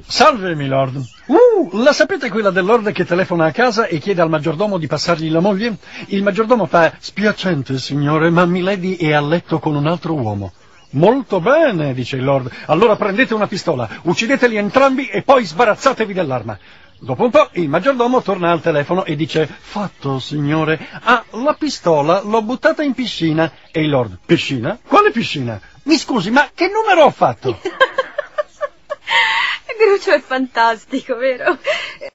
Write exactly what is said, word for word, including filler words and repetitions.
Salve, milord. Uh, la sapete quella del lord che telefona a casa e chiede al maggiordomo di passargli la moglie? Il maggiordomo fa: spiacente, signore, ma milady è a letto con un altro uomo. Molto bene, dice il lord. Allora prendete una pistola, uccideteli entrambi e poi sbarazzatevi dell'arma. Dopo un po' il maggiordomo torna al telefono e dice: fatto, signore. Ah, la pistola l'ho buttata in piscina. E il lord: piscina? Quale piscina? Mi scusi, ma che numero ho fatto? Grucio è fantastico, vero?